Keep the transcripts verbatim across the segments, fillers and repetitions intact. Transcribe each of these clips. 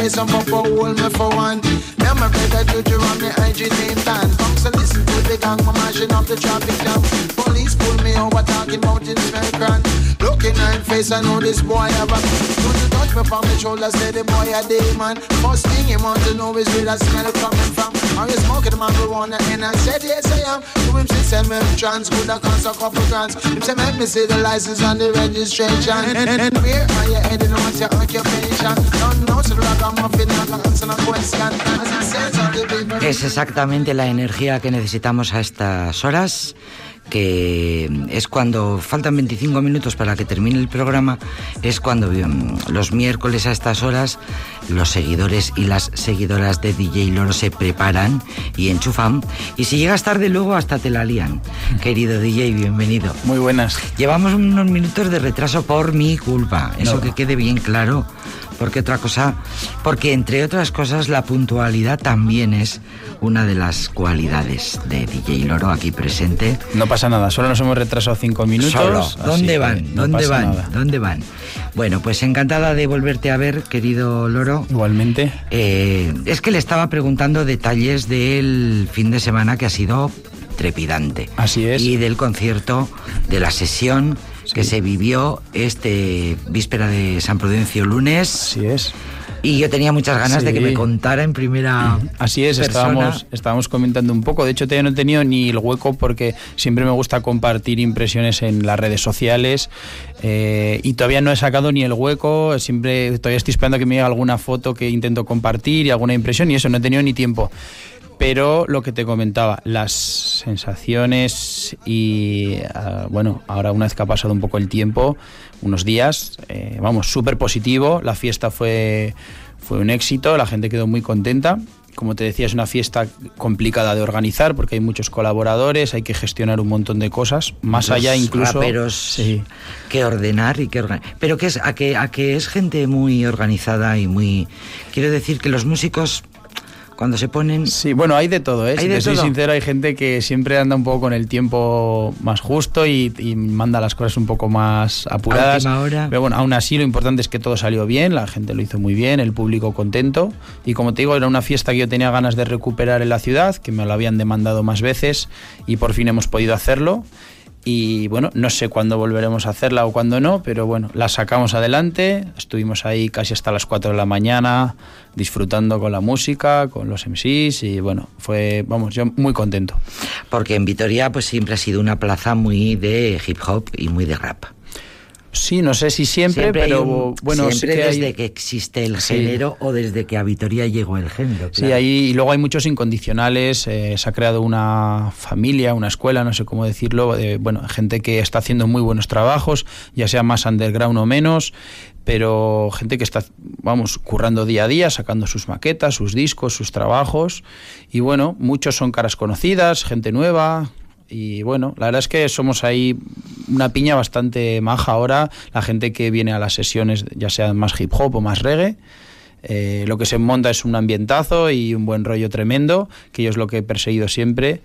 play some up for hold me for one. Them a better juju on me hygiene tan. Come so listen to the gang, my mashing up the traffic jam. Police pull me over talking about it smell grand. Looking at face, I know this boy have a. Don't you touch me from the shoulder, say the boy a demon. First thing you want to know is where that smell coming from. Are you smoking marijuana? And I said yes I am. To him she said me trans, good a cost a couple grants. Him say make me see the license and the registration. And, and, and where are you heading? What's your occupation? Don't know so the ragamuffin not gonna answer no question. As it says on the paper. Es exactamente la energía que necesitamos a estas horas, que es cuando faltan veinticinco minutos para que termine el programa, es cuando los miércoles a estas horas los seguidores y las seguidoras de D J Loro se preparan y enchufan, y si llegas tarde luego hasta te la lían. Querido D J, bienvenido. Muy buenas. Llevamos unos minutos de retraso por mi culpa, eso no. Que quede bien claro, porque otra cosa, porque entre otras cosas la puntualidad también es una de las cualidades de D J Loro aquí presente. No pasa nada, solo nos hemos retrasado cinco minutos. Solo. ¿Dónde van? No ¿Dónde van? Nada. ¿Dónde van? Bueno, pues encantada de volverte a ver, querido Loro. Igualmente. Eh, es que le estaba preguntando detalles del fin de semana que ha sido trepidante. Así es. Y del concierto, de la sesión sí. que se vivió este víspera de San Prudencio lunes. Así es. Y yo tenía muchas ganas sí. de que me contara en primera Así es, persona. Estábamos, estábamos comentando un poco. De hecho, todavía no he tenido ni el hueco porque siempre me gusta compartir impresiones en las redes sociales eh, y todavía no he sacado ni el hueco. Siempre todavía estoy esperando que me llegue alguna foto que intento compartir y alguna impresión, y eso, no he tenido ni tiempo. Pero lo que te comentaba, las sensaciones y, uh, bueno, ahora una vez que ha pasado un poco el tiempo, unos días, eh, vamos, súper positivo. La fiesta fue, fue un éxito, la gente quedó muy contenta. Como te decía, es una fiesta complicada de organizar porque hay muchos colaboradores, hay que gestionar un montón de cosas, más Los allá incluso... raperos sí. que ordenar y que organizar. Pero que es, a, que, a que es gente muy organizada y muy... Quiero decir que los músicos... Cuando se ponen... Sí, bueno, hay de todo, ¿eh? Si te soy todo? sincero, hay gente que siempre anda un poco con el tiempo más justo y, y manda las cosas un poco más apuradas. A última hora. Pero bueno, aún así lo importante es que todo salió bien, la gente lo hizo muy bien, el público contento. Y como te digo, era una fiesta que yo tenía ganas de recuperar en la ciudad, que me lo habían demandado más veces y por fin hemos podido hacerlo. Y bueno, no sé cuándo volveremos a hacerla o cuándo no, pero bueno, la sacamos adelante, estuvimos ahí casi hasta las cuatro de la mañana disfrutando con la música, con los M Cs y bueno, fue, vamos, yo muy contento. Porque en Vitoria pues siempre ha sido una plaza muy de hip hop y muy de rap. Sí, no sé si siempre, siempre pero un, bueno, siempre sí que desde hay... que existe el sí. género o desde que a Vitoria llegó el género. Claro. Sí, ahí y luego hay muchos incondicionales, eh, se ha creado una familia, una escuela, no sé cómo decirlo, de, bueno, gente que está haciendo muy buenos trabajos, ya sea más underground o menos, pero gente que está, vamos, currando día a día, sacando sus maquetas, sus discos, sus trabajos, y bueno, muchos son caras conocidas, gente nueva. Y bueno, la verdad es que somos ahí una piña bastante maja ahora, la gente que viene a las sesiones, ya sea más hip hop o más reggae, eh, lo que se monta es un ambientazo y un buen rollo tremendo, que yo es lo que he perseguido siempre.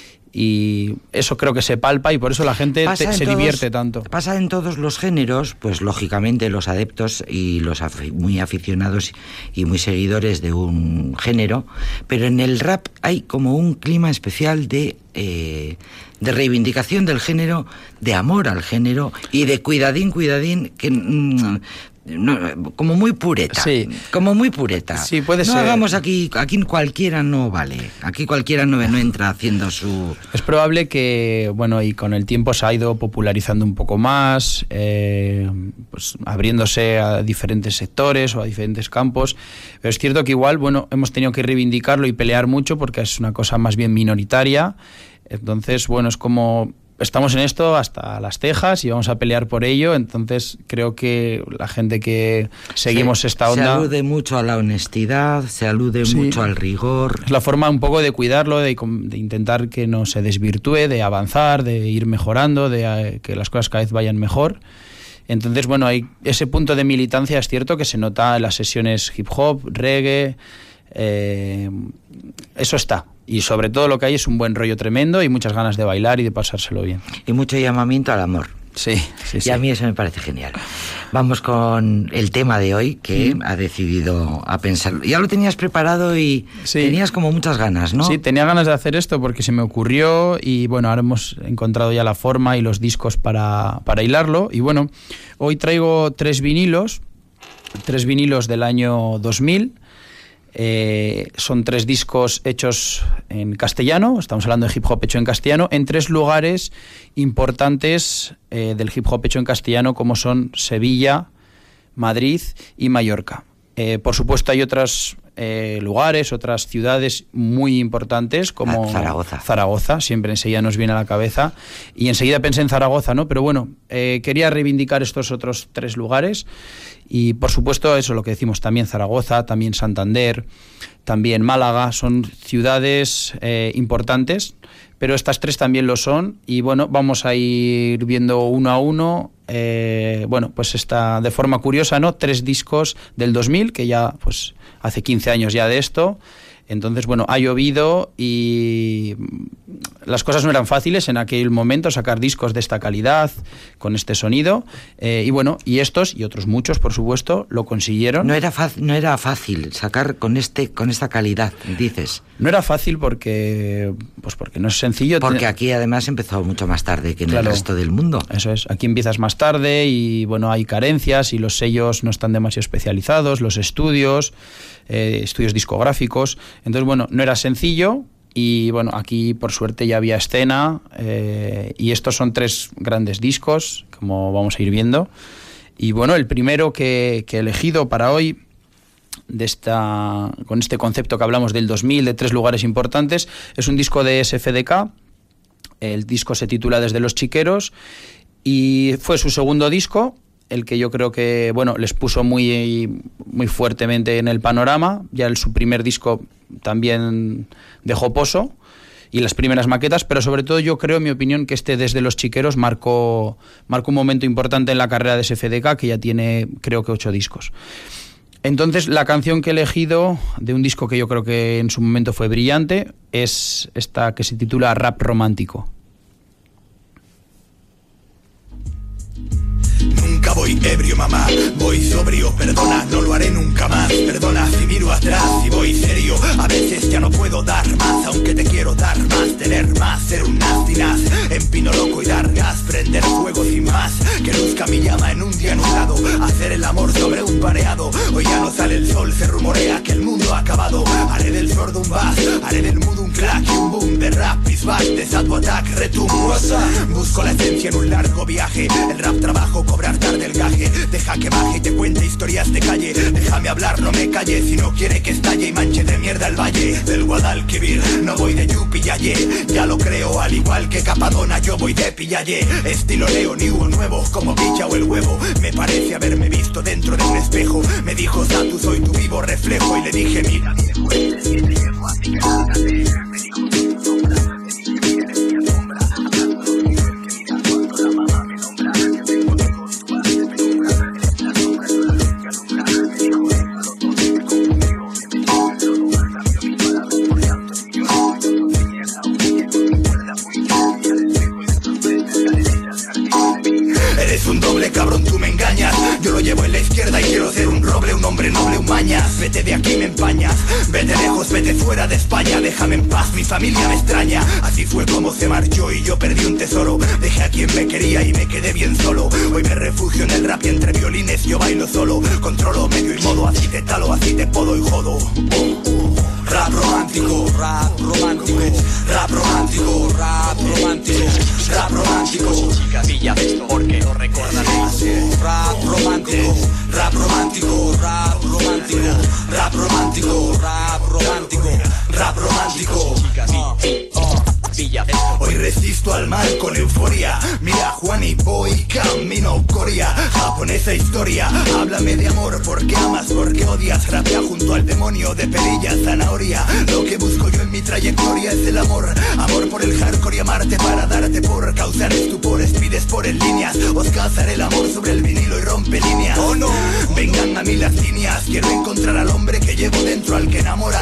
Y eso creo que se palpa y por eso la gente te, se todos, divierte tanto. Pasa en todos los géneros, pues lógicamente los adeptos y los afi- muy aficionados y muy seguidores de un género, pero en el rap hay como un clima especial de, eh, de reivindicación del género, de amor al género y de cuidadín, cuidadín, que... Mm, No, como muy pureta, sí. como muy pureta. Sí, puede no ser. hagamos aquí, aquí cualquiera no vale, aquí cualquiera no, no entra haciendo su... Es probable que, bueno, y con el tiempo se ha ido popularizando un poco más, eh, pues abriéndose a diferentes sectores o a diferentes campos, pero es cierto que igual, bueno, hemos tenido que reivindicarlo y pelear mucho porque es una cosa más bien minoritaria, entonces, bueno, es como... Estamos en esto hasta las cejas y vamos a pelear por ello, entonces creo que la gente que seguimos se, esta onda... Se alude mucho a la honestidad, se alude sí. mucho al rigor. Es la forma un poco de cuidarlo, de, de intentar que no se desvirtúe, de avanzar, de ir mejorando, de uh, que las cosas cada vez vayan mejor. Entonces, bueno, hay ese punto de militancia, es cierto, que se nota en las sesiones hip hop, reggae, eh, eso está. Y sobre todo lo que hay es un buen rollo tremendo y muchas ganas de bailar y de pasárselo bien. Y mucho llamamiento al amor. Sí, sí, sí. Y a mí eso me parece genial. Vamos con el tema de hoy, que mm. ha decidido a pensar. Ya lo tenías preparado y sí. tenías como muchas ganas, ¿no? Sí, tenía ganas de hacer esto porque se me ocurrió y bueno, ahora hemos encontrado ya la forma y los discos para, para hilarlo. Y bueno, hoy traigo tres vinilos, tres vinilos del año dos mil. Eh, son tres discos hechos en castellano, estamos hablando de hip hop hecho en castellano, en tres lugares importantes eh, del hip hop hecho en castellano, como son Sevilla, Madrid y Mallorca. Eh, por supuesto hay otros eh, lugares, otras ciudades muy importantes como Zaragoza. Zaragoza, siempre enseguida nos viene a la cabeza y enseguida pensé en Zaragoza, ¿no? Pero bueno, eh, quería reivindicar estos otros tres lugares y por supuesto eso, lo que decimos, también Zaragoza, también Santander, también Málaga, son ciudades eh, importantes, pero estas tres también lo son y bueno, vamos a ir viendo uno a uno. Eh, bueno, pues está de forma curiosa, ¿no? Tres discos del dos mil, que ya pues hace quince años ya de esto. Entonces, bueno, ha llovido y las cosas no eran fáciles en aquel momento, sacar discos de esta calidad, con este sonido. Eh, y bueno, y estos y otros muchos, por supuesto, lo consiguieron. No era, no era fácil sacar con este con esta calidad, dices. No era fácil porque pues porque no es sencillo. Porque aquí además empezó mucho más tarde que en claro, el resto del mundo. Eso es, aquí empiezas más tarde y bueno, hay carencias y los sellos no están demasiado especializados, los estudios, eh, estudios discográficos. Entonces, bueno, no era sencillo y, bueno, aquí por suerte ya había escena eh, y estos son tres grandes discos, como vamos a ir viendo. Y, bueno, el primero que, que he elegido para hoy, de esta, con este concepto que hablamos del dos mil, de tres lugares importantes, es un disco de S F D K. El disco se titula Desde los Chiqueros y fue su segundo disco, el que yo creo que, bueno, les puso muy, muy fuertemente en el panorama. Ya el, su primer disco también dejó pozo y las primeras maquetas, pero sobre todo yo creo, en mi opinión, que este Desde los Chiqueros marcó, marcó un momento importante en la carrera de S F D K, que ya tiene, creo que, ocho discos. Entonces, la canción que he elegido de un disco que yo creo que en su momento fue brillante es esta que se titula Rap Romántico. Nunca voy ebrio, mamá, voy sobrio, perdona, no lo haré nunca más. Perdona si miro atrás y voy serio. A veces ya no puedo dar más, aunque te quiero dar más, tener más, ser un nastinaz. Empino loco y dar gas, prender fuego sin más. Que luzca mi llama en un día nublado, hacer el amor sobre un pareado. Hoy ya no sale el sol, se rumorea que el mundo ha acabado. Haré del sordo un bass, haré del mudo un crack y un boom de rap, pisback, desato, attack, retumbo. Busco la esencia en un largo viaje, el rap trabajo, cobrar tarde el gaje. Deja que baje y te cuente historias de calle. Déjame hablar, no me calle, si no quiere que estalle y manche de mierda el valle del Guadalquivir. No voy de Yupi y Aye, ya lo creo, al igual que Capadona yo voy de Pillaye. Estilo Leo, ni hubo nuevo, como picha o el huevo. Me parece haberme visto dentro de un espejo. Me dijo Satu, soy tu vivo reflejo. Y le dije, mira viejo, este es que te llevo, así que lárgate. Me dijo, tu sombra, me dijo, eres mi sombra. Hablando lo mismo, el que mira cuando la mamá me nombra. Que tengo lejos, tu madre me nombra. Eres la sombra, yo la luz que alumbra. Me dijo, déjalo todo, me confundió. Me metió en el lodo, cambió mis palabras por llantos y lloros. Yo no fui mierda, huyendo mi cuerda fui yo. Y al espejo y dentro de las escaleras, jardín de mí. Eres un doble, cabrón, tú me engañas. Yo lo llevo en la izquierda y quiero ser un roble, un hombre noble, un mañas. Vete de aquí, me empañas. Vete lejos, vete fuera de España. Déjame en paz, mi familia me extraña. Así fue como se marchó y yo perdí un tesoro. Dejé a quien me quería y me quedé bien solo. Hoy me refugio en el rap y entre violines yo bailo solo. Controlo medio y modo, así te talo, así te podo y jodo. Oh, oh. Rap romántico, rap romántico, rap romántico, rap romántico, rap romántico. Chica, pilla esto porque no recordaré. Rap romántico, rap romántico, rap romántico, rap romántico, rap romántico, rap romántico. Chica, pilla esto. Hoy resisto al mal con euforia. Mira Juan y voy camino Corea. Japonesa historia, háblame de amor. ¿Por qué amas? ¿Por qué odias? Rapea junto al demonio de perilla, zanahoria. Lo que busco yo en mi trayectoria es el amor. Amor por el hardcore y amarte para darte por causar estupores. Pides por en líneas, os cazaré el amor sobre el vinilo y rompe líneas. Oh no, vengan a mí las líneas. Quiero encontrar al hombre que llevo dentro, al que enamora a las niñas.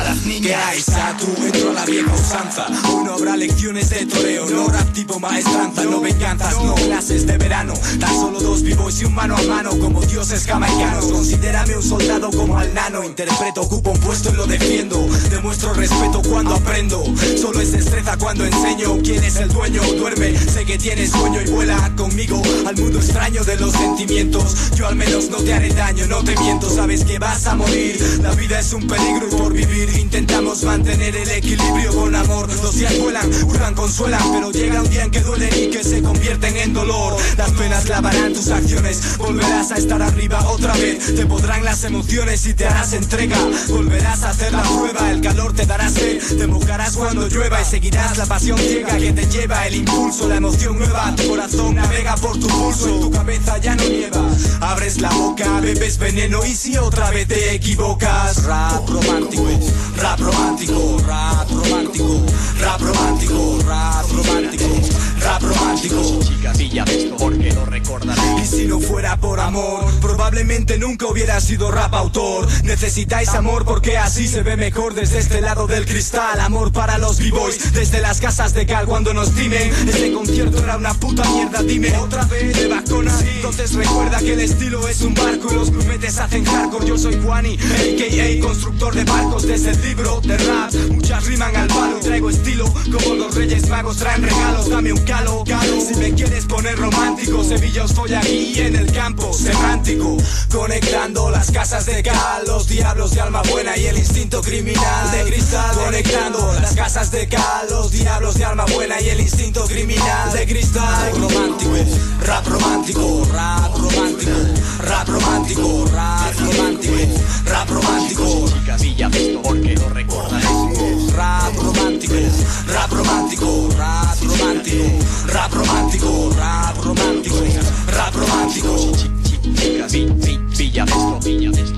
que hay, Satu, entro a la vieja usanza. Hoy no habrá lecciones de toreo, no rap tipo maestranza, no venganzas, no clases de verano. Tan solo dos b-boys y un mano a mano como dioses jamaicanos. Considérame un soldado como al nano. Interpreto, ocupo un puesto y lo defiendo. Demuestro respeto cuando aprendo. Solo es destreza cuando enseño. ¿Quién es el dueño? Duerme, sé que tienes sueño y vuela conmigo al mundo extraño de los sentimientos. Yo al menos no te haré daño, no te miento. Sabes que vas a morir, la vida es un peligro y por vivir intentamos mantener el equilibrio con amor. Los días vuelan, curan, consuelan, pero llega un día en que duelen y que se convierten en dolor. Las penas lavarán tus acciones, volverás a estar arriba otra vez. Te podrán las emociones y te harás entrega. Volverás a hacer la prueba, el calor te dará sed. Te mojarás cuando llueva y seguirás la pasión ciega que te lleva el impulso, la emoción nueva. Tu corazón navega por tu pulso, en tu cabeza ya no nieva. Abres la boca, bebes veneno y si otra vez te equivocas. Rap romántico, rap romántico, rap romántico, rap romántico, rap romántico, rap romántico. Chicas, pilla esto porque lo recordaré. Y si no fuera por amor, probablemente nunca hubiera sido rap autor. Necesitáis amor porque así se ve mejor desde este lado del cristal. Amor para los b-boys desde las casas de cal cuando nos timen. Este concierto era una puta mierda, dime otra vez de bacona. Entonces recuerda que el estilo es un barco y los grumetes hacen hardcore. Yo soy Juani, a k a constructor de barcos. Desde el libro de rap muchas riman al palo. Traigo estilo como los reyes magos traen regalos. Dame un calo, calo. Si me quieres poner romántico, Sevilla os folla aquí en el campo semántico. Conectando las casas de cal, los diablos de alma buena y el instinto criminal de cristal. Conectando las casas de cal, los diablos de alma buena y el instinto criminal de cristal. Romántico, rap romántico, rap romántico, rap romántico, rap romántico, rap romántico. Chicas, pilla esto porque lo recordaré. Rap romántico, rap romántico, rap romántico, rap romántico, rap romántico, rap romántico. Chicas, pilla esto, pilla esto.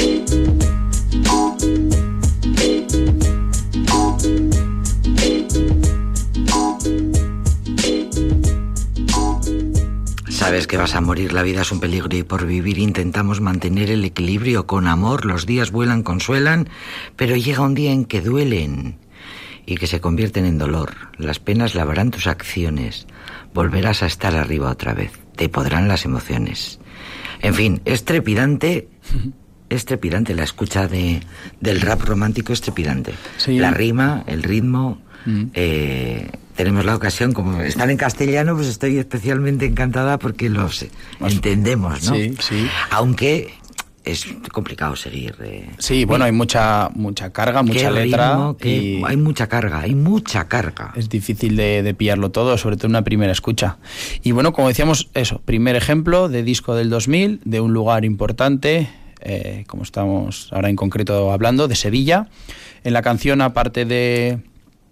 Sabes que vas a morir, la vida es un peligro y por vivir intentamos mantener el equilibrio con amor. Los días vuelan, consuelan, pero llega un día en que duelen y que se convierten en dolor. Las penas lavarán tus acciones, volverás a estar arriba otra vez, te podrán las emociones. En fin, es trepidante, es trepidante la escucha de, del rap romántico, es trepidante. Sí. La rima, el ritmo... Mm. Eh, tenemos la ocasión, como están en castellano, pues estoy especialmente encantada porque los entendemos, ¿no? Sí, sí. Aunque es complicado seguir. Eh, sí, bueno, hay mucha mucha carga, mucha letra. Ritmo, y hay mucha carga, hay mucha carga. Es difícil de, de pillarlo todo, sobre todo en una primera escucha. Y bueno, como decíamos, eso, primer ejemplo de disco del dos mil, de un lugar importante, eh, como estamos ahora en concreto hablando, de Sevilla. En la canción, aparte de...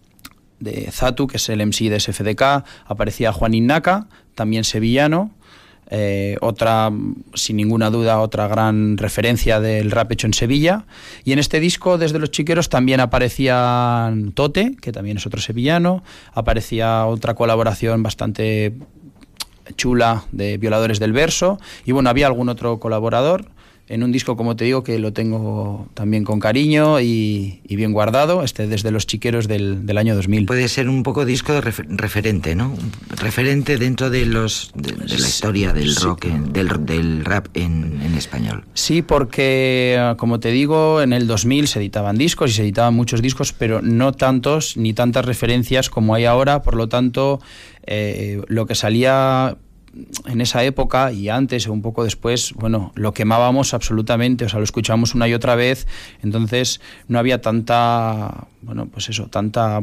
de Zatu, que es el M C de S F D K, aparecía Juanín Naka, también sevillano, eh, otra, sin ninguna duda, otra gran referencia del rap hecho en Sevilla. Y en este disco, Desde los Chiqueros, también aparecía Tote, que también es otro sevillano, aparecía otra colaboración bastante chula de Violadores del Verso, y bueno, había algún otro colaborador. En un disco, como te digo, que lo tengo también con cariño y, y bien guardado, este Desde los Chiqueros del, del año dos mil. Puede ser un poco disco de refer- referente, ¿no? Referente dentro de los de, de la historia del sí. rock, en, del, del rap en, en español. Sí, porque, como te digo, en el dos mil se editaban discos y se editaban muchos discos, pero no tantos ni tantas referencias como hay ahora. Por lo tanto, eh, lo que salía... en esa época y antes o un poco después, bueno, lo quemábamos absolutamente, o sea, lo escuchábamos una y otra vez, entonces no había tanta, bueno, pues eso, tanta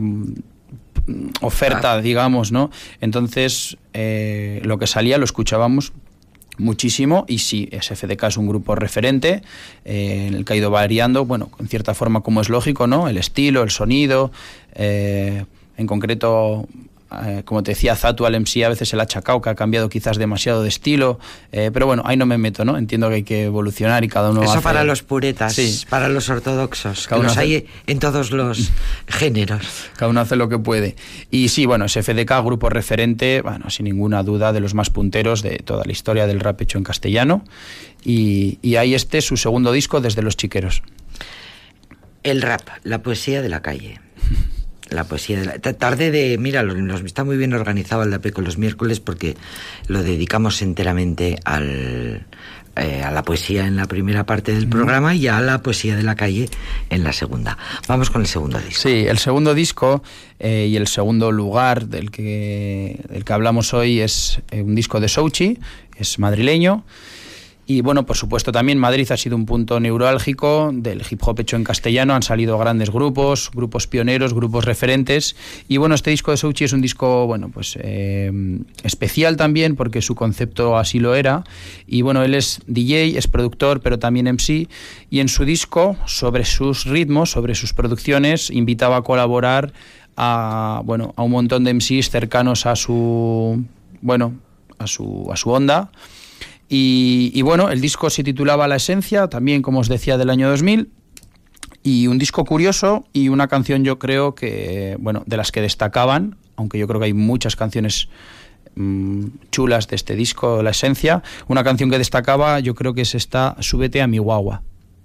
oferta, digamos, ¿no? Entonces, eh, lo que salía lo escuchábamos muchísimo y sí, S F D K es un grupo referente eh, en el que ha ido variando, bueno, en cierta forma, como es lógico, ¿no? El estilo, el sonido, eh, en concreto... Eh, como te decía, Zatu al M C a veces el achacao que ha cambiado quizás demasiado de estilo, eh, pero bueno, ahí no me meto, ¿no? Entiendo que hay que evolucionar y cada uno eso hace... para los puretas, sí. Para los ortodoxos, cada que los hace... hay en todos los géneros. Cada uno hace lo que puede. Y sí, bueno, S F D K, grupo referente, bueno, sin ninguna duda, de los más punteros de toda la historia del rap hecho en castellano, y, y ahí este, su segundo disco, Desde los Chiqueros. El rap, la poesía de la calle. La poesía de la... Tarde de... Mira, nos está muy bien organizado el D A P con los miércoles porque lo dedicamos enteramente al... Eh, a la poesía en la primera parte del programa y a la poesía de la calle en la segunda. Vamos con el segundo disco. Sí, el segundo disco eh, y el segundo lugar del que, del que hablamos hoy es eh, un disco de Souchi, es madrileño. Y bueno, por supuesto también Madrid ha sido un punto neurálgico del hip hop hecho en castellano, han salido grandes grupos, grupos pioneros, grupos referentes, y bueno, este disco de Souchi es un disco, bueno, pues eh, especial también porque su concepto así lo era, y bueno, él es D J, es productor, pero también M C, y en su disco, sobre sus ritmos, sobre sus producciones, invitaba a colaborar a, bueno, a un montón de M Cs cercanos a su, bueno, a su, a su onda. Y, y bueno, el disco se titulaba La Esencia, también como os decía del año dos mil, y un disco curioso y una canción yo creo que, bueno, de las que destacaban, aunque yo creo que hay muchas canciones mmm, chulas de este disco, La Esencia, una canción que destacaba yo creo que es esta, Súbete a mi guagua.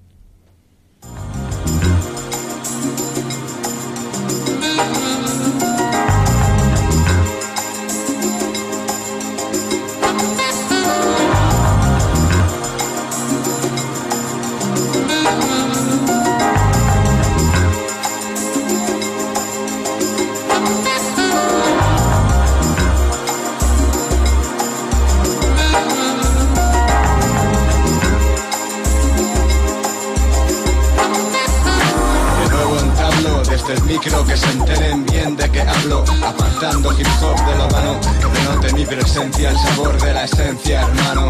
Micro que se enteren bien de que hablo, apartando hip hop de lo vano, que denote mi presencia, el sabor de la esencia, hermano.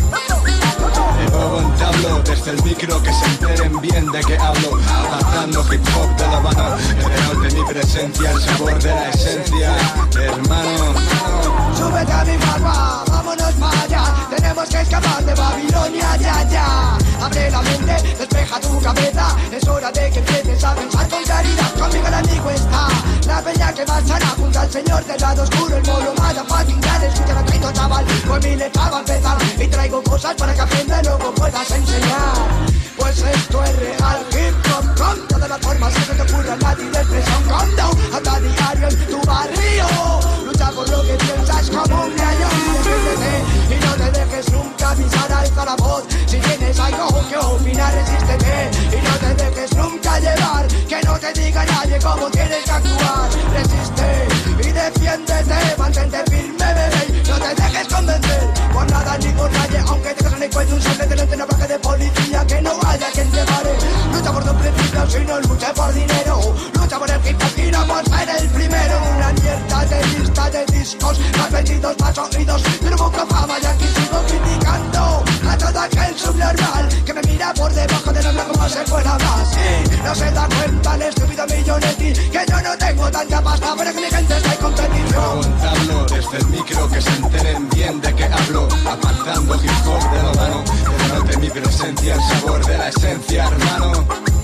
De nuevo entablo desde el micro que se enteren bien de que hablo, apartando hip hop de lo vano, que denote mi presencia, el sabor de la esencia, hermano. Súbete a mi barba, vámonos para allá, tenemos que escapar de Babilonia, ya, ya. Abre la mente, despeja tu cabeza, es hora de que empieces a pensar con claridad. Conmigo el amigo está, la peña que marchará junto al señor del lado oscuro, el molo mata fucking dale, escucha lo traigo chaval, pues mi letra va a empezar y traigo cosas para que aprendas y luego puedas enseñar. Pues esto es real hip hop, con todas las formas que se te ocurran, la expresión con down, anda diario en tu barrio, lucha por lo que piensas como un león, defiéndete y no te dejes nunca pisar, alza la voz, si tienes algo que opinar, resístete y no te dejes nunca llevar, que no te diga nadie cómo tienes que actuar, resiste y defiéndete, mantente firme bebé, no te dejes convencer por nada ni por nadie, aunque te casen en cuenta un sable delante de una placa de policía, que no haya quien te pare, lucha por tus principios y no lucha por dinero, lucha por el hip hop y no por ser el primero, una mierda de lista de discos, más vendidos, más oídos, pero busco fama y aquí sigo criticando a todo aquel subnormal que me mira por debajo del hombro como si fuera más, y no se da cuenta el estúpido millonetti que yo no tengo tanta pasta, pero que mi gente está en competición. Hablo desde el micro que se enteren bien de que hablo, apartando hip hop de lo vano, que denote mi presencia, el sabor de la esencia, hermano.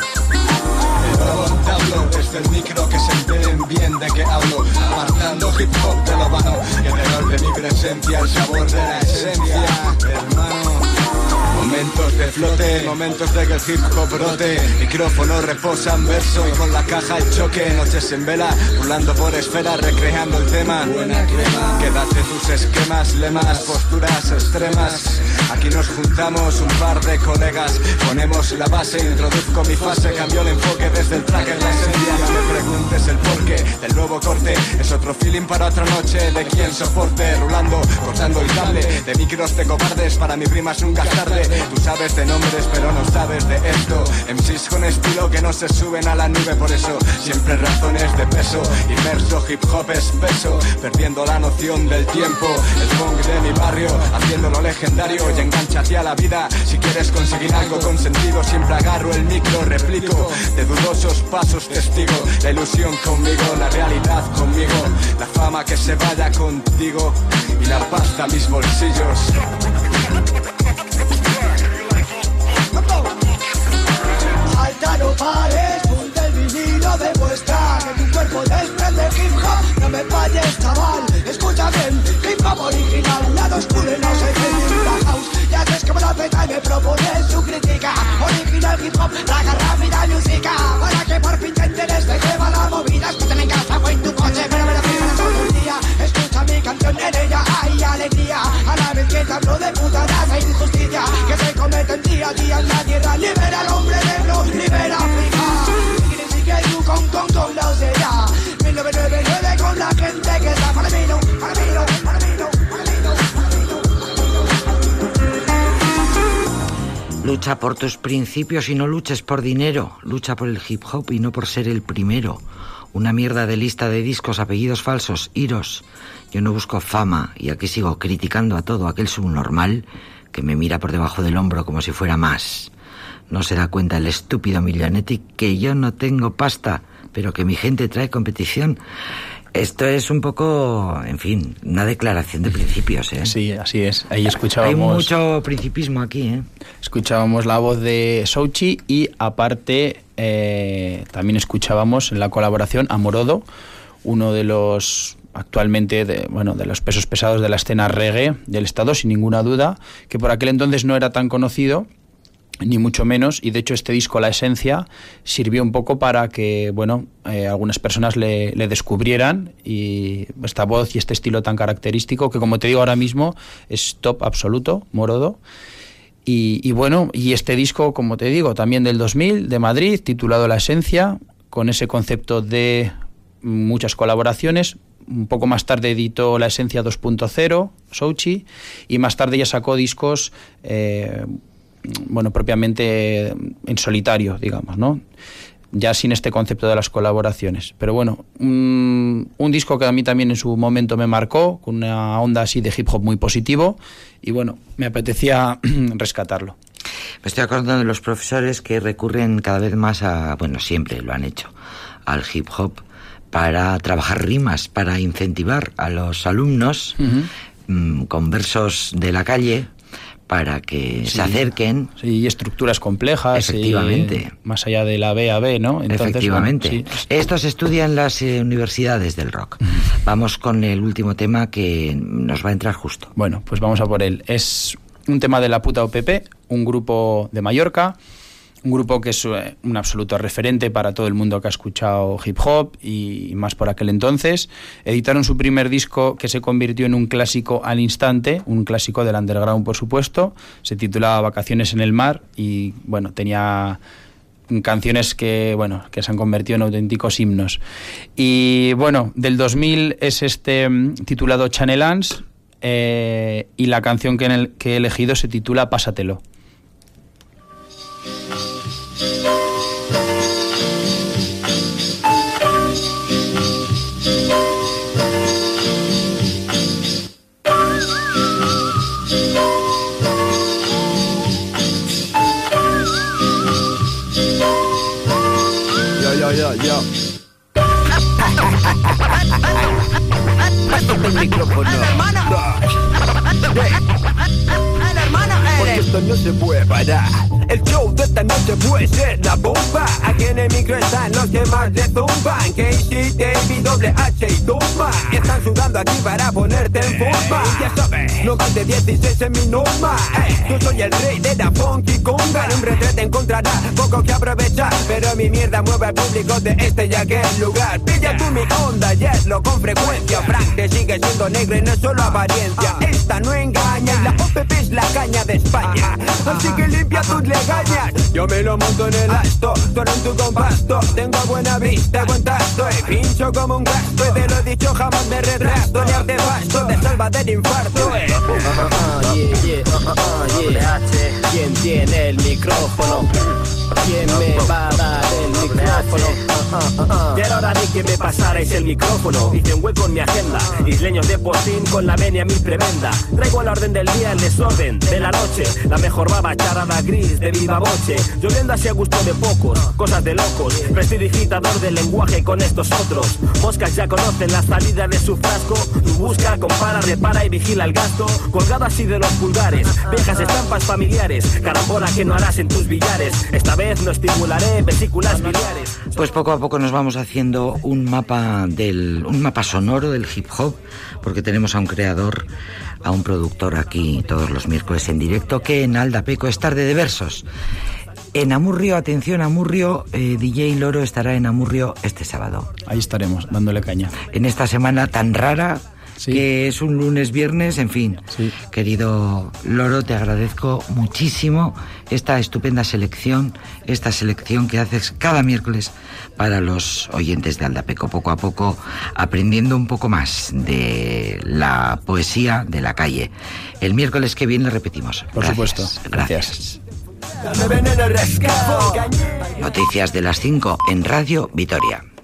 De nuevo hablo desde el micro que se enteren bien de que hablo, apartando hip hop de lo vano, que denote mi presencia, el sabor de la esencia, hermano. Momentos de flote, momentos de que el hip hop brote, micrófono reposa en verso y con la caja el choque, noches en vela, burlando por esferas, recreando el tema. Buena crema, quédate tus esquemas, lemas, posturas extremas. Aquí nos juntamos un par de colegas, ponemos la base, introduzco mi fase, cambio el enfoque desde el track en la esencia. No me preguntes el porqué del nuevo corte, es otro feeling para otra noche, de quien soporte, rulando, cortando el cable, de micros de cobardes, para mi prima es nunca tarde. Tú sabes de nombres pero no sabes de esto, M Cs con estilo que no se suben a la nube, por eso siempre razones de peso, inmerso hip hop espeso, perdiendo la noción del tiempo, el funk de mi barrio, haciéndolo legendario y engancha hacia la vida, si quieres conseguir algo con sentido, siempre agarro el micro, replico, de dudosos pasos testigo, la ilusión conmigo, la realidad conmigo, la fama que se vaya contigo y la pasta a mis bolsillos. Salta, no pares, punta el vinilo, demuestra que tu cuerpo desprende hip hop. No me falles, chaval, escucha bien, hip hop original, lado oscuro no se tiene la house. Ya ves que me la peta y me propones su crítica. Original hip hop, raga rápida música, para hablo de putadas e injusticia que se cometen día a día en la tierra. Libera al hombre negro, libera África. Sigue tú con, con, con la osera. mil novecientos noventa y nueve con la gente que está para mí no, para mí no, para mí no, para mí no, para mí no. Lucha por tus principios y no luches por dinero. Lucha por el hip hop y no por ser el primero. Una mierda de lista de discos, apellidos falsos, iros. Yo no busco fama y aquí sigo criticando a todo aquel subnormal que me mira por debajo del hombro como si fuera más. No se da cuenta el estúpido Millonetti que yo no tengo pasta, pero que mi gente trae competición. Esto es un poco, en fin, una declaración de principios, ¿eh? Sí, así es. Ahí escuchábamos... Hay mucho principismo aquí, ¿eh? Escuchábamos la voz de Souchi y, aparte, eh, también escuchábamos en la colaboración a Morodo, uno de los... actualmente de, bueno, de los pesos pesados de la escena reggae del estado, sin ninguna duda, que por aquel entonces no era tan conocido, ni mucho menos, y de hecho este disco, La Esencia, sirvió un poco para que, bueno, eh, algunas personas le, le descubrieran, y esta voz y este estilo tan característico, que como te digo ahora mismo, es top absoluto, Morodo. Y, y bueno, y este disco, como te digo, también del dos mil, de Madrid, titulado La Esencia, con ese concepto de muchas colaboraciones. Un poco más tarde editó La Esencia dos punto cero, Souchi, y más tarde ya sacó discos, eh, bueno, propiamente en solitario, digamos, ¿no? Ya sin este concepto de las colaboraciones. Pero bueno, un, un disco que a mí también en su momento me marcó, con una onda así de hip hop muy positivo, y bueno, me apetecía rescatarlo. Me estoy acordando de los profesores que recurren cada vez más a, bueno, siempre lo han hecho, al hip hop, para trabajar rimas, para incentivar a los alumnos uh-huh. mmm, con versos de la calle, para que sí. se acerquen. Sí, y estructuras complejas. Efectivamente. Y más allá de la B a B, ¿no? Entonces, efectivamente. Bueno, sí. Esto se estudia en las eh, universidades del rock. Uh-huh. Vamos con el último tema que nos va a entrar justo. Bueno, pues vamos a por él. Es un tema de La Puta O P P, un grupo de Mallorca, un grupo que es un absoluto referente para todo el mundo que ha escuchado hip hop y más por aquel entonces. Editaron su primer disco, que se convirtió en un clásico al instante, un clásico del underground, por supuesto. Se titulaba Vacaciones en el Mar y, bueno, tenía canciones que, bueno, que se han convertido en auténticos himnos. Y, bueno, del dos mil es este titulado Chanelans, eh, y la canción que, en el, que he elegido se titula Pásatelo. Yo, yo, yo. Pásate el micrófono. El hermano. El hermano. Porque esto no se puede parar. El show de esta noche puede ser la bomba. Aquí en el micro están los que más le zumban. Casey, David, Doble H y Toma. Están sudando aquí para ponerte en forma. Ya sabes, no más de dieciséis en mi norma. Yo soy el rey de la funky conga. En un retrete encontrarás poco que aprovechar, pero mi mierda mueve al público de este y aquel lugar. Pilla tú mi onda y hazlo con frecuencia. Frank te sigue siendo negro y no es solo apariencia. Esta no engaña, la O P P es la caña de España. Así que limpia tus legañas. Yo me lo monto en el asto, tú en tu compasto. Tengo buena vista, buen tacto y pincho como un gasto. Y te lo he dicho jamás de retraso, ni artefacto te salva del infarto. eh. uh, uh, yeah, yeah, uh, uh, yeah. ¿Quién tiene el micrófono? ¿Quién me va a dar el micrófono? Uh, uh, uh. Ya era hora de que me pasarais el micrófono. Hice un hueco en mi agenda, isleños de postín con la venia mi prebenda. Traigo a la orden del día el desorden de la noche, la mejor baba charada gris de viva voce. Lloviendo así a gusto de pocos, cosas de locos. Prestidigitador del lenguaje con estos otros. Moscas ya conocen la salida de su frasco. Tú busca, compara, repara y vigila el gasto. Colgado así de los pulgares, viejas estampas familiares. Carambola que no harás en tus billares. Esta vez no estimularé vesículas biliares. Pues poco a poco nos vamos haciendo un mapa del un mapa sonoro del hip hop, porque tenemos a un creador, a un productor aquí todos los miércoles en directo, que en Aldapeco es tarde de versos. En Amurrio, atención Amurrio, eh, D J Loro estará en Amurrio este sábado. Ahí estaremos, dándole caña. En esta semana tan rara Sí. Que es un lunes, viernes, en fin. Sí. Querido Loro, te agradezco muchísimo esta estupenda selección, esta selección que haces cada miércoles para los oyentes de Aldapeco, poco a poco aprendiendo un poco más de la poesía de la calle. El miércoles que viene repetimos. Por Gracias. supuesto. Gracias. Gracias. Noticias de las cinco en Radio Vitoria.